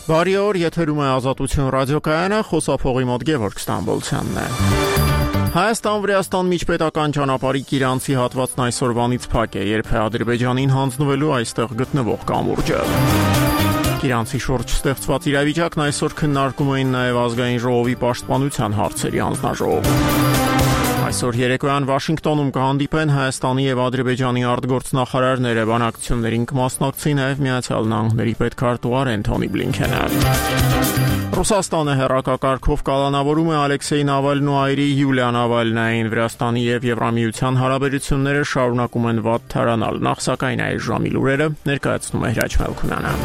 Բարի օր, եթերում է Ազատություն ռադիոկայանը, խոսափողի մոտ Գևորգ Ստամբոլցյանն է։ Հայաստան-Վրաստան միջպետական ճանապարհի Կիրանցի հատվածն այսօրվանից փակ է, երբ Ադրբեջանին հանձնվելու այստեղ գտնվող կամուրջը։ Կիրանցի շուրջ ստեղծված իրավիճակն այսօր քննարկում էին նաև ազգային ժողովի պաշտպանության հարցերի հանձնաժողովում։ Այսօր երեկոյան Վաշինգտոնում կհանդիպեն Հայաստանի եւ Ադրբեջանի արտգործնախարարները, բանակցություններին կմասնակցի նաև Միացյալ Նահանգների պետքարտուղար Անթոնի Բլինքենը։ Ռուսաստանը հեռակակարգով կալանավորում է Ալեքսեյ Նավալնու այրի Յուլիա Նավալնային։ Վրաստանի եւ Եվրամիության հարաբերությունները շարունակում են վատ թարանալ։ Նախ սակայն այս ժամի լուրերը ներկայացնում է Հրաչ Մելքունյանը։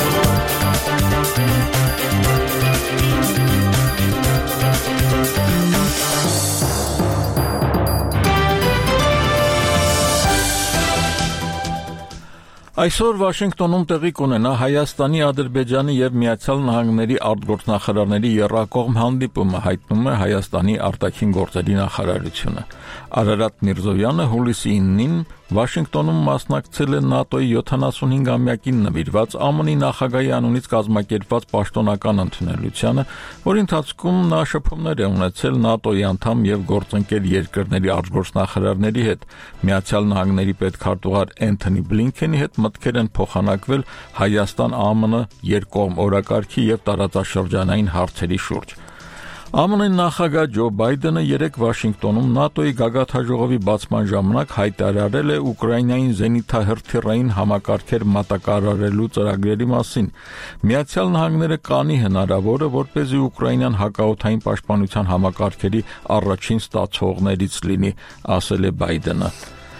Այսօր Վաշինգտոնում տեղի կունենա Հայաստանի, Ադրբեջանի եւ Միացյալ Նահանգների արտգործնախարարների եռակողմ հանդիպումը, հայտնում է Հայաստանի արտաքին գործերի նախարարությունը։ Արարատ Միրզոյանը հուլիսի 9-ին Վաշինգտոնում մասնակցել է ՆԱՏՕ-ի 75-ամյակին նվիրված ԱՄՆ-ի նախագահի անունից կազմակերպված պաշտոնական ընդունելությանը, որի ընթացքում նա շփումներ է ունեցել ՆԱՏՕ-ի անդամ եւ գործընկեր երկրների արտգործնախարարների հետ։ Միացյալ Նահանգների պետքարտուղար Անթոնի Բլինքենի հետ մտքեր են փոխանակվել Հայաստան-ԱՄՆ երկկողմ օրակարգի եւ տարածաշրջանային հարցերի շուրջ։ ԱՄՆ նախագահ Ջո Բայդենը երեկ Վաշինգտոնում ՆԱՏՕ-ի գագաթնաժողովի բացման ժամանակ հայտարարել է Ուկրաինային զենիթահրթիռային համակարգեր մատակարարելու ծրագրերի մասին։ Միացյալ Նահանգները կանի հնարավորը, որպեսզի Ուկրաինան հակաօդային պաշտպանության համակարգերի առաջին ստացողներից լինի, ասել է Բայդենը։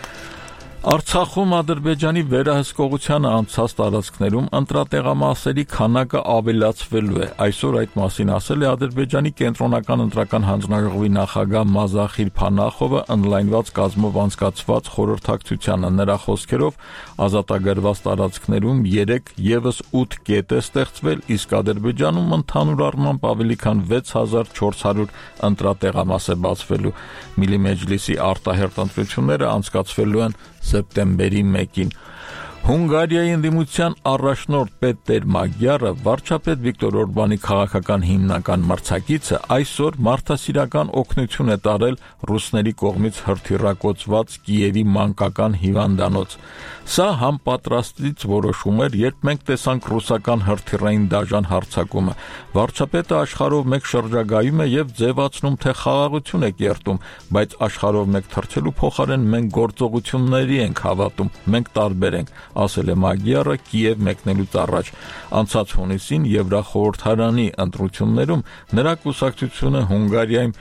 Արցախում Ադրբեջանի վերահսկողությանը անցած տարածքներում ընտրատեղամասերի քանակը ավելացվելու է։ Այսօր այդ մասին ասել է Ադրբեջանի կենտրոնական ընտրական հանձնաժողովի նախագահ Մազախիր Փանախովը ընդլայնված կազմով անցկացված խորհրդակցությանը։ Նրա խոսքերով ազատագրված տարածքներում 3 եւս 8 կետ է ստեղծվել, իսկ Ադրբեջանում ընդհանուր առմամբ ավելի քան 6400 ընտրատեղամաս է բացվելու։ Միլի Մեջլիսի արտահերթ ընտրությունները անցկացվելու են սեպտեմբերի 1-ին։ Հունգարիայի ընդդիմության առաջնորդ Պետեր Մագյարը, վարչապետ Վիկտոր Օրբանի քաղաքական հիմնական մրցակիցը, այսօր մարդասիրական օգնություն է տարել ռուսների կողմից հրթիռակոծված Կիևի մանկական հիվանդանոց։ Սա համապատրաստից որոշում էր, երբ մենք տեսանք ռուսական հրթիռային դաժան հարձակումը։ Վարչապետը աշխարհով մեկ շրջագայում է եւ ձևացնում, թե խաղաղություն է կերտում, բայց աշխարհով մեկ թռչելու փոխարեն մենք գործողությունների ենք հավատում, մենք տարբեր ենք, ասել է Մագյարը Կիև մեկնելուց առաջ։ Անցած հունիսին Եվրախորհրդարանի ընտրություններում նրա կուսակցությունը Հունգարիայում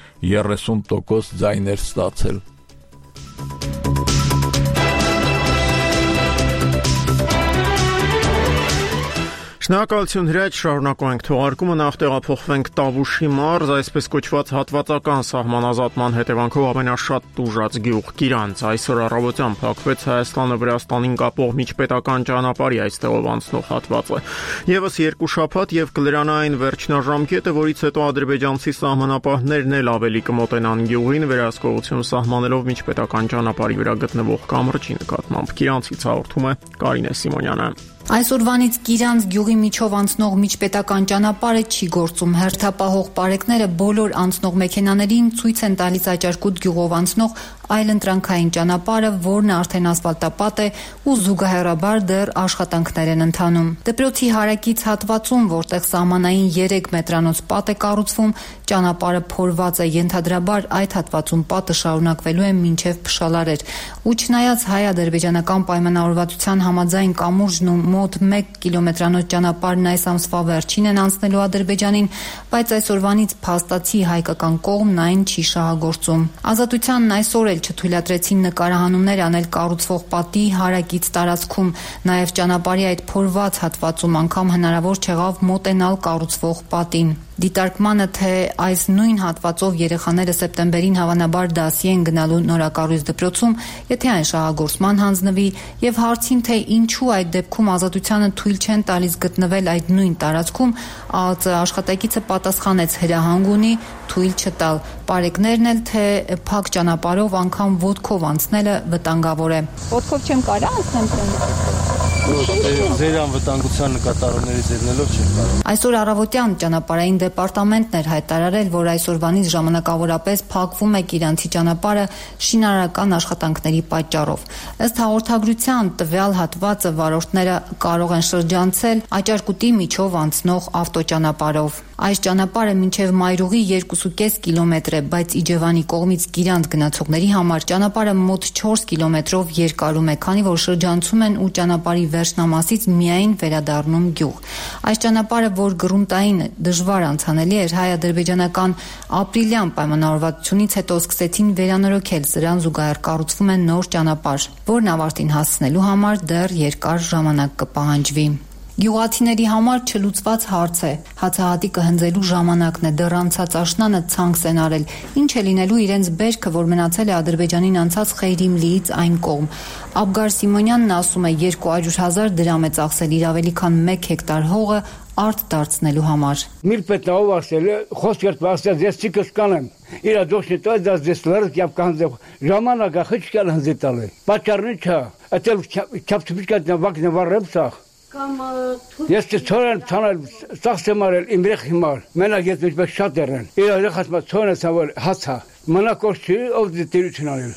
30% ձայներ ստացել։ Շնորհակալություն Հրաչ, շարունակում ենք թողարկումը, նախ տեղափոխվենք Տավուշի մարզ, այսպես կոչված հատվածական սահմանազատման հետևանքով ամենաշատ տուժած գյուղ Կիրանց։ Այսօր առավոտյան փակվեց Հայաստանը Վրաստանին կապող միջպետական ճանապարհի այստեղով անցնող հատվածը։ Եվս 2 շաբաթ եւ կլրանա այն վերջնաժամկետը, որից հետո ադրբեջանցի սահմանապահներն էլ ավելի կմոտենան գյուղին, վերահսկողություն սահմանելով միջպետական ճանապարհի վրա գտնվող կամրջի նկատմամբ։ Կիրանցից հաղորդում է Կարինե Սիմոնյանը։ Այսօրվանից Կիրանց գյուղի միջով անցնող միջպետական ճանապարհը չի գործում։ Հերթապահող պարեկները բոլոր անցնող մեքենաներին ցույց են տալիս Աճարկուտ գյուղով անցնող այլընտրանքային ճանապարհը, որն արդեն ասֆալտապատ է ու զուգահեռաբար դեռ աշխատանքներ են ընթանում։ Դպրոցի հարակից հատվածում, որտեղ սահմանային 3 մետրանոց պատ է կառուցվում, ճանապարհը փորված է, ենթադրաբար այդ հատվածում պատը շարունակվելու է մինչև Փշալարեր։ Ու չնայած հայ-ադրբեջանական պայմանավորվածության համաձայն կամուրջն ու մոտ 1 կիլոմետրանոց ճանապարհն այս ամսվա վերջին են անցնելու Ադրբեջանին, բայց այսօրվանից փաստացի հայկական կողմն այն չի շահագործում։ Ազատությանն այսօր էլ չթույլատրեցին նկարահանումներ անել կառուցվող պատի հարակից տարածքում, նաև ճանապարհի այդ փորված հատվածում անգամ հնարավոր չեղավ մոտենալ կառուցվող պատին։ Դիտարկմանը, թե այս նույն հատվածով երեխաները սեպտեմբերին հավանաբար դասի են գնալու նորակառույց դպրոցում, եթե այն շահագործման հանձնվի, եւ հարցին, թե ինչու այդ դեպքում Ազատությանը թույլ չեն տալիս գտնվել այդ նույն տարածքում, ԱԱԾ աշխատակիցը պատասխանեց հրահանգ ունի թույլ չտալ։ Պարեկներն էլ, թե փակ ճանապարհով անգամ ոտքով անցնելը վտանգավոր է։ Ոտքով չեմ կարա անցնեմ։ Ձեր անվտանգության նկատառումներից ելնելով չէր կարող։ Այսօր առավոտյան ճանապարհային դեպարտամենտն էր հայտարարել, որ այսօրվանից ժամանակավորապես փակվում է Կիրանցի ճանապարհը շինարարական աշխատանքների պատճառով։ Ըստ հաղորդագրության, տվյալ հատվածը վարորդները կարող են շրջանցել Աճարկուտի միջով անցնող ավտոճանապարհով։ Այս ճանապարհը մինչև Մայրուղի 2.5 կիլոմետր է, բայց Իջևանի կողմից Կիրանց գնացողների համար ճանապարհը մոտ 4 կիլոմետրով երկարում է, քանի որ շրջանցում են ու ճանապարհի վերջնամասից միայն վերադառնում գյուղ։ Այս ճանապարհը, որ գրունտային դժվար անցանելի էր, հայ-ադրբեջանական ապրիլյան պայմանավորվածությունից հետո սկսեցին վերանորոգել, սրան զուգահեռ կառուցվում է նոր ճանապարհ, որն ավարտին հասցնելու համար դեռ երկար ժամանակ կպահանջվի։ Գյուղացիների համար չլուծված հարց է։ Հացահատիկը հնձելու ժամանակն է, դեռ անցած աշնանը ցանց են արել։ Ինչ է լինելու իրենց բերքը, որ մնացել է Ադրբեջանին անցած Խեյրիմլիից այն կողմ։ Աբգար Սիմոնյանն ասում է 200,000 դրամ է ծախսել իր ավելի քան 1 հեկտար հողը արտ դարձնելու համար։ Միլպետնով ասել է, խոսքերտ վասել ես չի կսկանեմ։ Իրա դոշնի տոյ դաս դես լրս եւ կանձե ժամանակը խիչկալ հնձետալ է։ Պատճառն չէ, այդել չափչուշկա վակն վարրებսախ։ Ես չորեն ցանել ծախսեմ արել իմ երեխիմար մենակ ես մեջբեկ շատ երեն իր երեխասմա ցոնը ցավալ հացա մնակոս չի ով դիտություն արել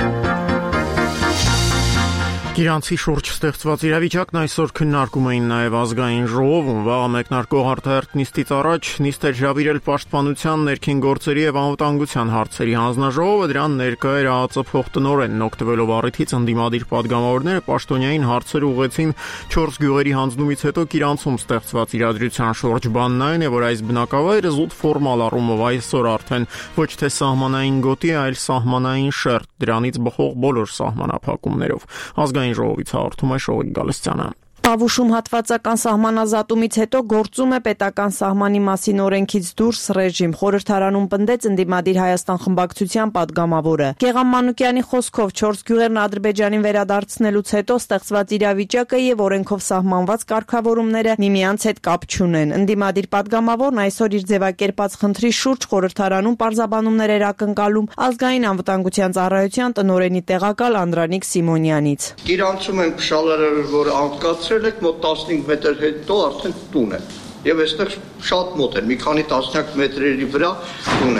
Կիրանցի շուրջ ստեղծված իրավիճակն այսօր քննարկում էին նաև ազգային ժողովում։ Վաղը մեկնարկող արտահերթ նիստից առաջ նիստ էր հրավիրել Պաշտպանության, ներքին գործերի եւ անվտանգության հարցերի հանձնաժողովը, դրան ներկա էր ԱԱԾ փոխտնօրենն, օգտվելով առիթից ընդդիմադիր падգամավորները պաշտոնյային հարցեր ուղղեցին 4 գյուղերի հանձնումից հետո Կիրանցում ստեղծված իրադրության շուրջ։ Բանն այն է, որ այս բնակավայրը զուտ ֆորմալ առումով այսօր արդեն ոչ թե սահմանային գոտի, այլ սահմանային շերտ, դրանից բխող բոլոր սահմանափակումներով։ Ազգային ժողովից հաղորդում է Շողիկ Գալստյանը։ Տավուշում հատվածական սահմանազատումից հետո գործում է պետական սահմանի մասին օրենքից դուրս ռեժիմ։ Խորհրդարանում պնդեց ընդդիմադիր Հայաստան խմբակցության падգամավորը։ Գեգամ Մանուկյանի խոսքով 4 գյուղերն Ադրբեջանին վերադարձնելուց հետո ստեղծված իրավիճակը եւ օրենքով սահմանված կարգավորումները միմյանց հետ կապ չունեն։ Ընդդիմադիր падգամավորն այսօր իր ձևակերպած խնդրի շուրջ խորհրդարանում պարզաբանումներ էր ակնկալում ազգային անվտանգության ծառայության տնօրենի տեղակալ Անդրանիկ Սիմոնյանից։ Կիրանցում են փշալարերը, որ անկացրել մոտ 15 մետր հետո արդեն տուն է եւ այստեղ շատ մոտ են մի քանի տասնյակ մետրերի վրա տուն է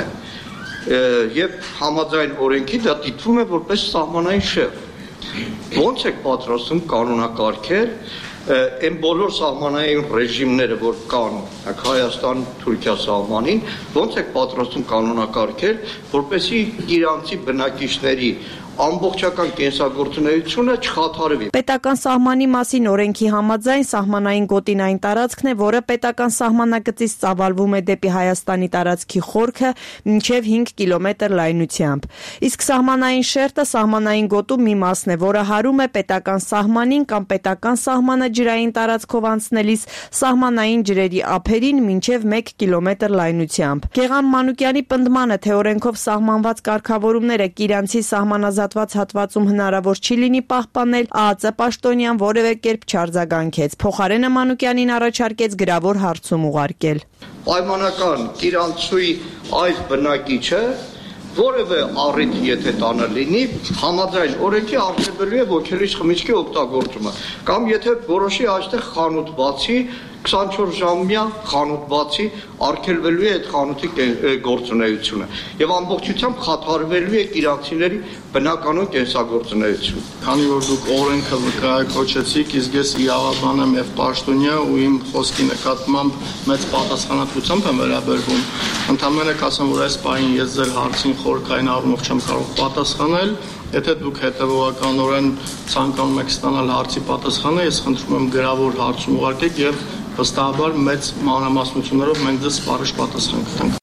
եւ համաձայն օրենքի դա դիտվում է որպես սահմանային շերտ ոնց եք պատրաստում կանոնակարգեր այն բոլոր սահմանային ռեժիմները որ կան Հայաստան-Թուրքիա սահմանին ոնց եք պատրաստում կանոնակարգեր որպեսզի իրանցի բնակիչների ամբողջական կենսագործունեությունը չխաթարվի։ Պետական սահմանի մասին օրենքի համաձայն սահմանային գոտին այն տարածքն է, որը պետական սահմանակցից ծավալվում է դեպի Հայաստանի տարածքի խորքը մինչև 5 կիլոմետր լայնությամբ։ Իսկ սահմանային շերտը սահմանային գոտու մի մասն է, որը հարում է պետական սահմանին կամ պետական սահմանը ջրային տարածքով անցնելիս սահմանային ջրերի ափերին մինչև 1 կիլոմետր լայնությամբ։ Գեգամ Մանուկյանի պնդմանը, թե օրենքով սահմանված կարգավորումները Կիրանցի սահմանազատված հատվածում հնարավոր չի լինի պահպանել, ԱԱԾ պաշտոնյան որևէ կերպ չարձագանքեց։ Փոխարենը Մանուկյանին առաջարկեց գրավոր հարցում ուղարկել։ Պայմանական Կիրանցուի այս բնակիչը որևէ առիթ եթե տանը լինի, համաձայն օրենքի արգելվելու է ոգելից խմիչքի օգտագործումը, կամ եթե որոշի այստեղ խանութ բացի 24-ժամյա խանութ բացի արգելվելու է այդ խանութի գործունեությունը եւ ամբողջությամբ խաթարվելու է իրանցիների բնականոն կենսագործունեությունը։ Քանի որ դուք օրենքը վկայակոչեցիք, իսկ ես իրավաբան եմ եւ պաշտոնյա ու իմ խոսքի նկատմամբ մեծ պատասխանատվությամբ եմ վերաբերվում, ընդհանրապես ասեմ, որ այս պահին ես ձեր հարցին խորքային առումով չեմ կարող պատասխանել։ Եթե դուք հետևողականորեն ցանկանում եք ստանալ հարցի պատասխանը, ես խնդրում եմ գրավոր հարցում ուղարկեք եւ վստահաբար մեծ մանրամասնություններով մենք ձեզ սպառիչ պատասխան կտանք։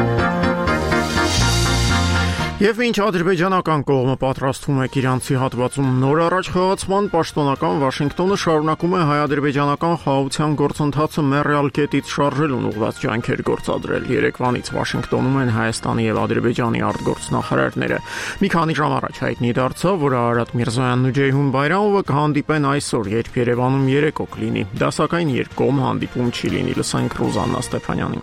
Եվ ինչ ադրբեջանական կողմը պատրաստվում է Իրանցի հատվածում նոր առաջխաղացման, պաշտոնական Վաշինգտոնը շարունակում է հայ-ադրբեջանական խաղաղության գործընթացը մեռյալ կետից շարժելուն ուղղված ջանքեր գործադրել։ Երեկվանից Վաշինգտոնում են Հայաստանի եւ Ադրբեջանի արտգործնախարարները։ Մի քանի ժամ առաջ հայտնի դարձավ, որ Արարատ Միրզոյանն ու Ջեյհուն Բայրամովը կհանդիպեն այսօր, երբ Երևանում երեկո կլինի։ Դա սակայն երկկողմ հանդիպում չի լինի, լսենք Ռուզաննա Ստեփանյանին։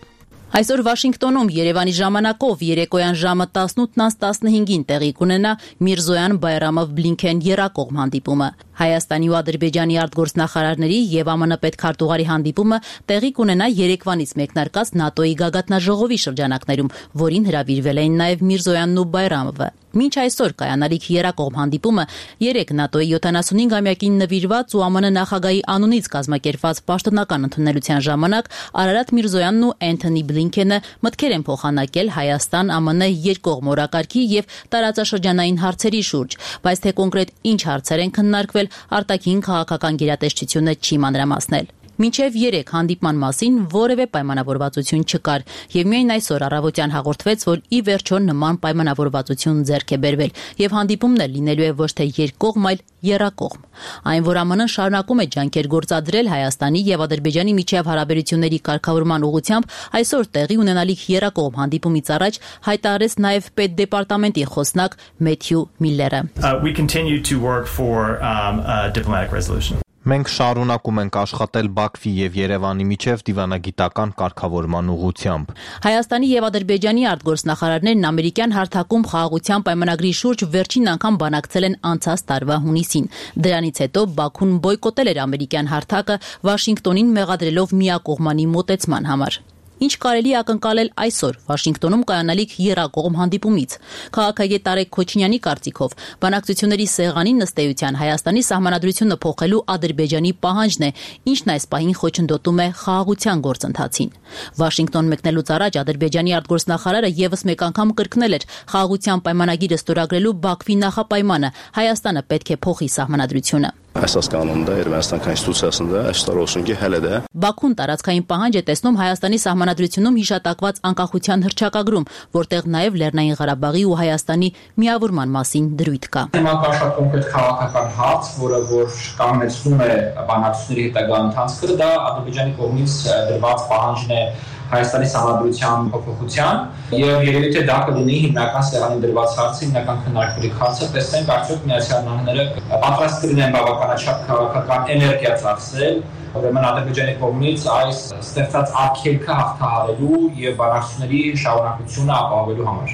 Այսօր Վաշինգտոնում Երևանի ժամանակով երեկոյան ժամը 18:15-ին տեղի կունենա Միրզոյան Բայրամով Բլինքեն եռակողմ հանդիպումը։ Հայաստանի ու Ադրբեջանի արտգործնախարարների եւ ԱՄՆ պետքարտուղարի հանդիպումը տեղի կունենա երեկվանից մեկնարկած ՆԱՏՕ-ի գագաթնաժողովի շրջանակներում, որին հրավիրվել էին նաեւ Միրզոյանն ու Բայրամովը։ Մինչ այսօր կայանալիք եռակողմ հանդիպումը 3 ՆԱՏՕ-ի 75-ամյակին նվիրված ու ԱՄՆ նախագահի անունից կազմակերպված պաշտոնական ընդունելության ժամանակ Արարատ Միրզոյանն ու Էնթոնի Բլինքենը մտքեր են փոխանակել Հայաստան-ԱՄՆ երկկողմ օրակարգի եւ տարածաշրջանային հարցերի շուրջ, բայց թե կոնկրետ ինչ հարցեր են քննարկվել, արտաքին քաղաքական գերատեսչությունը չի մանրամասնել։ Մինչև 3 հանդիպման մասին որևէ պայմանավորվածություն չկար եւ միայն այսօր առավոտյան հաղորդվեց, որ ի վերջո նման պայմանավորվածություն ձեռք է բերվել եւ հանդիպումն էլ լինելու է ոչ թե երկկողմ, այլ եռակողմ։ Այն, որ ԱՄՆ-ն շարունակում է ջանքեր գործադրել Հայաստանի եւ Ադրբեջանի միջև հարաբերությունների կարգավորման ուղղությամբ, այսօր տեղի ունենալիք եռակողմ հանդիպումից առաջ հայտարարեց նաեւ պետդեպարտամենտի խոսնակ Մեթյու Միլլերը։ We continue to work for a diplomatic resolution. Մենք շարունակում ենք աշխատել Բաքվի եւ Երևանի միջև դիվանագիտական կարգավորման ուղղությամբ։ Հայաստանի եւ Ադրբեջանի արտգործնախարարներն ամերիկյան հարթակում խաղաղության պայմանագրի շուրջ վերջին անգամ բանակցել են անցած տարվա հունիսին։ Դրանից հետո Բաքուն բոյկոտել էր ամերիկյան հարթակը, Վաշինգտոնին մեղադրելով միակողմանի մոտեցման համար։ Ինչ կարելի ակնկալել այսօր Վաշինգտոնում կայանալիք եռակողմ հանդիպումից։ Քաղաքագետ Տարեկ Քոչինյանի կարծիքով բանակցությունների սեղանի նստեյության Հայաստանի սահմանադրությունը փոխելու Ադրբեջանի պահանջն է, ինչն այս պահին խոչընդոտում է խաղաղության գործընթացին։ Վաշինգտոն մեկնելուց առաջ Ադրբեջանի արտգործնախարարը եւս մեկ անգամ կրկնել էր խաղաղության պայմանագիրը ստորագրելու Բաքվի նախապայմանը՝ Հայաստանը պետք է փոխի սահմանադրությունը։ Əsas qanunda, Ermənistan konstitusiyasında əksər olsun ki, hələ də Բաքուն տարածքային պահանջ է տեսնում Հայաստանի սահմանադրությունում հիշատակված անկախության հռչակագրում, որտեղ նաև Լեռնային Ղարաբաղի ու Հայաստանի միավորման մասին դրույթ կա։ Հիմա կա շատ կոնկրետ քաղաքական հարց, որը որ կանգնեցնում է բանակցությունների հետագա ընթացքը, դա Ադրբեջանի կողմից դրված պահանջն է Հայաստանի սահմանադրության փոփոխության եւ երևի թե դա կլինի հիմնական սեղանին դրված հարցը, հիմնական քննարկվելիք հարցը, տեսնենք արդյոք Միացյալ Նահանգները պատրաստ կլինեն բավականաչափ քաղաքական էներգիա ծախսել, ուրեմն Ադրբեջանի կողմից այս ստեղծած արգելքը հաղթահարելու եւ բանակցությունների շարունակությունը ապահովելու համար։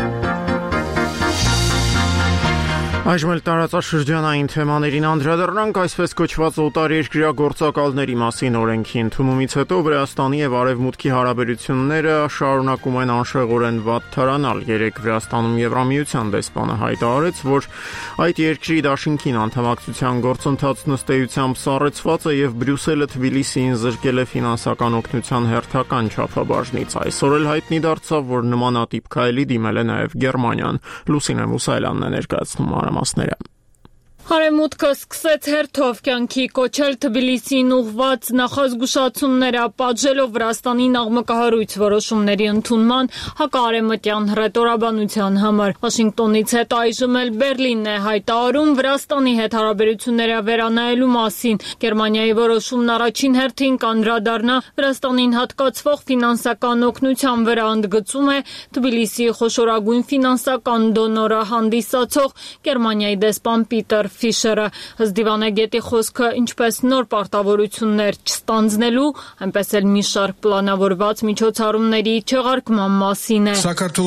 Այժմ էլ տարածաշրջանային թեմաներին անդրադառնանք, այսպես կոչված օտարերկրյա գործակալների մասին օրենքի ընդունումից հետո Վրաստանի եւ Արևմուտքի հարաբերությունները շարունակում են անշեղորեն վատթարանալ։ Երեկ Վրաստանում Եվրամիության դեսպանը հայտարարեց, որ այդ երկրի դաշինքին անդամակցության գործընթացն ըստ էությամբ սառեցված է եւ Բրյուսելը Թբիլիսիին զրկել է ֆինանսական օգնության հերթական չափաբաժնից։ Այսօր էլ հայտնի դարձավ, որ նմանատիպ քայլի դիմել է նաեւ Գերմանիան։ Լուսինե Մուսայելյանն է ներկայացնում մանրամասները։ Արևմուտքը սկսեց հերթով կյանքի կոչել Թբիլիսիին ուղղված նախազգուշացումները, պատժելով Վրաստանին աղմկահարույց որոշումների ընդունման հակաարևմտյան հռետորաբանության համար։ Վաշինգտոնից հետո այժմ էլ Բերլինն է հայտարարում Վրաստանի հետ հարաբերությունները վերանայելու մասին։ Գերմանիայի որոշումն առաջին հերթին կանդրադառնա Վրաստանին հատկացվող ֆինանսական օգնության վրա, ընդգծում է Թբիլիսիի խոշորագույն ֆինանսական դոնորը հանդիսացող Գերմանիայի դեսպան Պիտեր Ֆիշերը։ Հզդիվանագետի խոսքը ինչպես նոր պարտավորություններ չստանձնելու, այնպես էլ մի շարք պլանավորված միջոցառումների չեղարկման մասին է։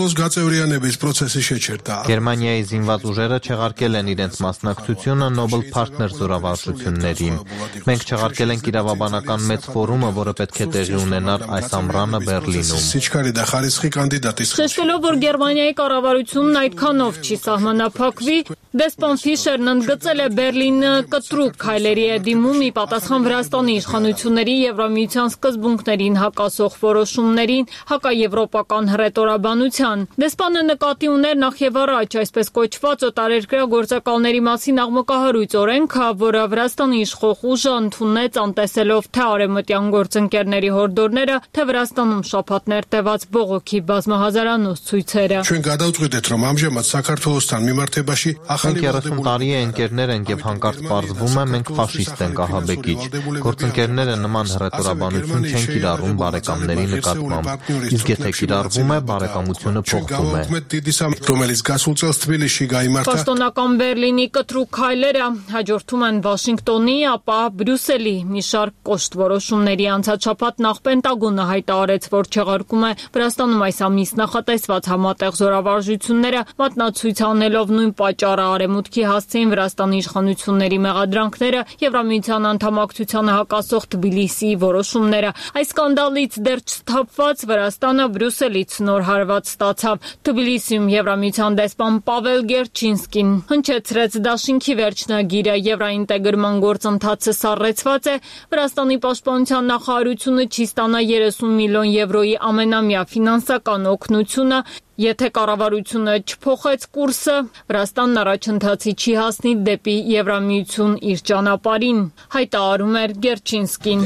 Գերմանիայի զինված ուժերը չեղարկել են իրենց մասնակցությունը Nobel Partners զորավարժություններին։ Մենք չեղարկել ենք իրավաբանական մեծ ֆորումը, որը պետք է տեղի ունենար այս ամռանը Բերլինում։ Շեշտելով, որ Գերմանիայի կառավարությունն այդքանով չի սահմանափակվի, դեսպան Ֆիշերն ընդգծել է Բերլինը կտրուկ քայլերի է դիմում ի պատասխան Վրաստանի իշխանությունների Եվրամիության սկզբունքներին հակասող որոշումներին, հակաեվրոպական հռետորաբանության։ Դեսպանը նկատի ուներ նախ եւ առաջ այսպես կոչված օտարերկրյա գործակալների մասին աղմկահարույց օրենքը, որը Վրաստանի իշխող ուժը ընդունեց անտեսելով թե արևմտյան գործընկերների հորդորները, թե Վրաստանում շաբաթներ տևած բողոքի բազմահազարանոց ցույցերը։ Մենք 30 տարի է գործընկերներ ենք եւ հանկարծ պարզվում է մենք ֆաշիստ ենք, ահաբեկիչ։ Գործընկերները նման հռետորաբանություն չեն կիրառում բարեկամների նկատմամբ։ Իսկ եթե կիրառվում է, բարեկամությունը փոխվում է։ Պաշտոնական Բերլինի կտրուկ քայլերը հաջորդում են Վաշինգտոնի, ապա Բրյուսելի մի շարք կոշտ որոշումների։ Անցած շաբաթ նախ Պենտագոնը հայտարարեց, որ չեղարկում է Վրաստանում այս ամիս նախատեսված համատեղ զորավարժությունները, մատնացույց անելով նույն պատճառը Արևմուտքի հասցեին Վրաստանի իշխանությունների մեղադրանքները, Եվրամիության անդամակցությանը հակասող Թբիլիսիի որոշումները։ Այս սկանդալից դեռ չսթափված Վրաստանը Բրյուսելից նոր հարված ստացավ։ Թբիլիսիում Եվրամիության դեսպան Պավել Գերչինսկին հնչեցրեց դաշինքի վերջնագիրը։ Եվրաինտեգրման գործընթացը սառեցված է։ Վրաստանի պաշտպանության նախարարությունը չի ստանա 30 միլիոն եվրոյի ամենամյա ֆինանսական օգնությունը, եթե կառավարությունը չփոխեց կուրսը, Վրաստանն առաջընթացի չի հասնի դեպի Եվրամիություն իր ճանապարհին, հայտարարում էր Գերչինսկին։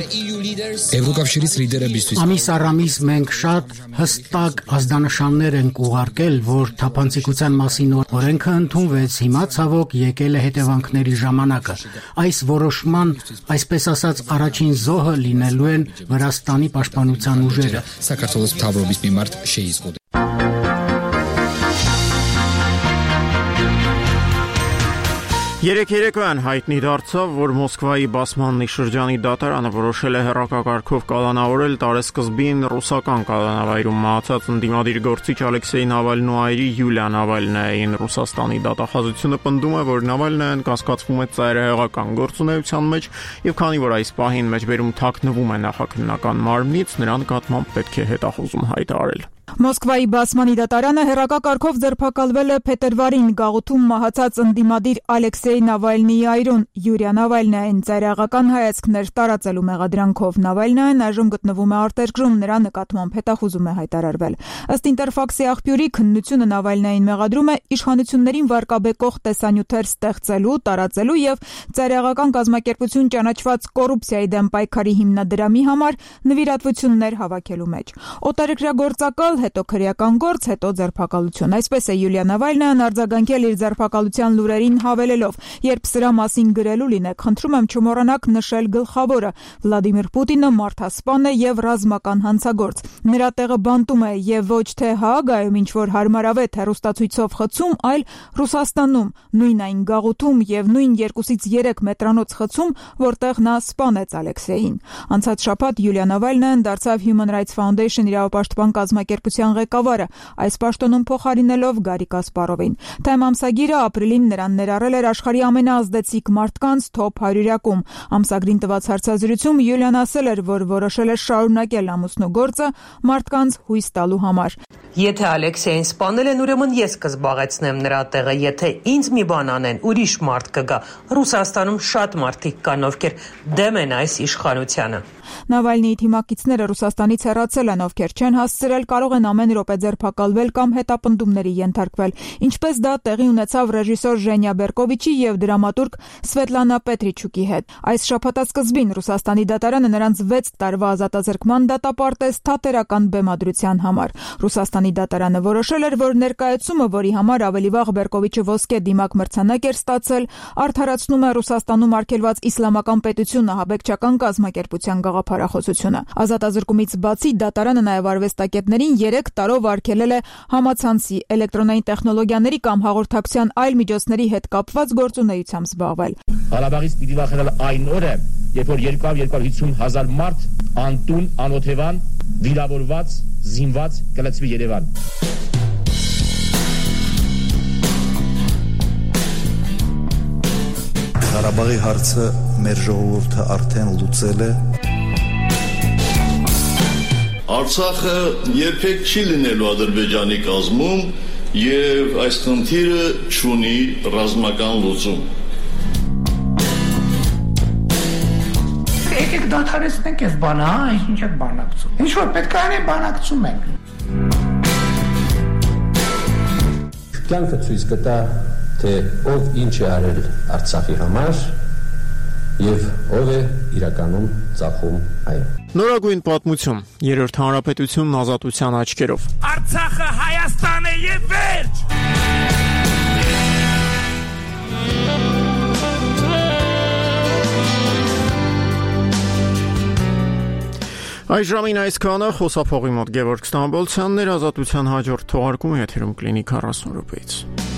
Ամիս առ ամիս մենք շատ հստակ ազդանշաններ ենք ուղարկել, որ թափանցիկության մասին օրենքը ընդունվեց, հիմա ցավոք եկել է հետևանքների ժամանակը։ Այս որոշման, այսպես ասած, առաջին զոհը լինելու են Վրաստանի պաշտպանության ուժերը։ Երեկ երեկոյան հայտնի դարձավ, որ Մոսկվայի Բասմաննի շրջանի դատարանը որոշել է հեռակակարգով կալանավորել տարեսկզբին ռուսական կալանավայրում մահացած ընդդիմադիր գործիչ Ալեքսեյ Նավալնու այրի Յուլիա Նավալնային։ Ռուսաստանի դատախազությունը պնդում է, որ Նավալնայան կասկածվում է ծայրահեղական գործունեության մեջ, եւ քանի որ այս պահին մեջբերում թաքնվում է նախաքննական մարմնից, նրան նկատմամբ պետք է հետախուզում հայտարարել։ Մոսկվայի Բասմանի դատարանը հեռակակարգով ձերբակալվել է փետրվարին գաղութում մահացած ընդդիմադիր Ալեքսեյ Նավալնիի այրուն։ Յուլիա Նավալնային ծայրահեղական հայացքներ տարածելու մեղադրանքով Նավալնայան այժմ գտնվում է արտերկրում, նրա նկատմամբ հետախուզում է հայտարարվել։ Ըստ Ինտերֆաքսի աղբյուրի, քննությունը Նավալնային մեղադրում է իշխանություններին վարկաբեկող տեսանյութեր ստեղծելու, տարածելու եւ ծայրահեղական կազմակերպություն ճանաչված կոռուպցիայի դեմ պայքարի հիմնադրամի համար նվիրատվություններ հավաքելու մեջ։ Օտարերկրագործակալ, հետո քրեական գործ, հետո ձերբակալություն։ Այսպես է Յուլիա Նավալնայան արձագանքել իր ձերբակալության լուրերին հավելելով. «Երբ սրա մասին գրելու լինեք, խնդրում եմ չմոռանաք նշել գլխավորը. Վլադիմիր Պուտինը մարդասպան է եւ ռազմական հանցագործ։ Նրա տեղը բանտում է եւ ոչ թե Հաագայում ինչ-որ հարմարավետ հեռուստացույցով խցում, այլ Ռուսաստանում, նույն այն գաղութում եւ նույն 2-3 մետրանոց խցում, որտեղ նա սպանեց Ալեքսեյին»։ Անցած շաբաթ Յուլիա Նավալնայան դարձավ Human Rights Foundation իրավապաշտպան կազմակերպության ղեկավարը, այս պաշտոնում փոխարինելով Գարի Կասպարովին։ Time ամսագիրը ապրիլին նրան ներառել էր աշխարհի ամենաազդեցիկ մարդկանց top 100-ակում։ Ամսագրին տված հարցազրույցում Յուլիան ասել էր, որ որոշել է շարունակել ամուսնու գործը մարդկանց հույս տալու համար։ Եթե Ալեքսեյին սպանել են, ուրեմն ես կզբաղեցնեմ նրա տեղը, եթե ինձ մի բան անեն, ուրիշ մարդ կգա։ Ռուսաստանում շատ մարդիկ կան, ովքեր դեմ են այս իշխանությանը։ Նավալնիի թիմակիցները Ռուսաստանից հեռացել են, ովքեր չեն հասցրել, կարող են ամեն րոպե ձերբակալվել կամ հետապնդումների ենթարկվել։ Ինչպես դա տեղի ունեցավ ռեժիսոր Ժենյա Բերկովիչի եւ դրամատուրգ Սվետլանա Պետրիչուկի հետ։ Այս շաբաթասկզբին Ռուսաստանի դատարանը նրանց 6 տարվա ազատազրկման դատապարտեց թատերական բեմադրության համար։ Ռուսաստանի դատարանը որոշել էր, որ ներկայացումը, որի համար ավելի վաղ Բերկովիչը ոսկե դիմակ մրցանակ էր ստացել, արդարացնում է Ռուսաստանում արգելված իսլամական պետություն ահաբեկչական կազմակերպության գաղափարախոսությունը։ Ազատազրկումից բացի դատարանը նաև արվեստագետներին 3 տարով արգելել է համացանցի, էլեկտրոնային տեխնոլոգիաների կամ հաղորդակցության այլ միջոցների հետ կապված գործունեությամբ զբաղվել։ Ղարաբաղից պիտի վախենալ այն օրը, երբ որ 250,000 մարդ անտուն, անօթևան, վիրավորված, զինված կլցվի Երևան։ Ղարաբաղի հարցը մեր ժողովուրդը արդեն լուծել է։ Արցախը երբեք չի լինելու Ադրբեջանի կազմում եւ այս խնդիրը չունի ռազմական լուծում։ Եկեք դադարեցնենք այս բանը, ինչ եք բանակցում։ Ինչ որ պետք է անենք, բանակցում ենք։ Կյանքը ցույց կտա, թե ով ինչ է արել Արցախի համար եւ ով է իրականում ծախում այն։ Նորագույն պատմություն, Երրորդ հանրապետությունն ազատության աչքերով։ Արցախը Հայաստան է եւ վերջ։ Այժմին այսքանը խոսափողի մոտ Գևորգ Ստամբոլցյանն էր, ազատության հաջորդ թողարկումը եթերում կլինի 40 րոպեից։